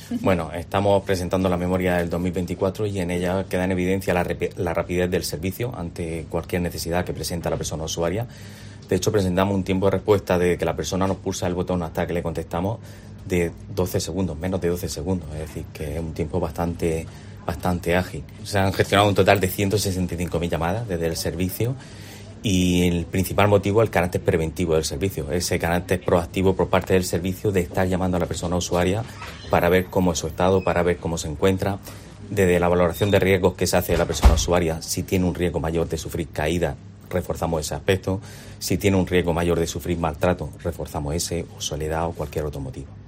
Bueno, estamos presentando la memoria del 2024 y en ella queda en evidencia la rapidez del servicio ante cualquier necesidad que presenta la persona usuaria. De hecho, presentamos un tiempo de respuesta de que la persona nos pulsa el botón hasta que le contestamos de 12 segundos, menos de 12 segundos. Es decir, que es un tiempo bastante ágil. Se han gestionado un total de 165.000 llamadas desde el servicio y el principal motivo es el carácter preventivo del servicio, ese carácter proactivo por parte del servicio de estar llamando a la persona usuaria para ver cómo es su estado, para ver cómo se encuentra, desde la valoración de riesgos que se hace de la persona usuaria. Si tiene un riesgo mayor de sufrir caída, reforzamos ese aspecto. Si tiene un riesgo mayor de sufrir maltrato, reforzamos ese, o soledad o cualquier otro motivo.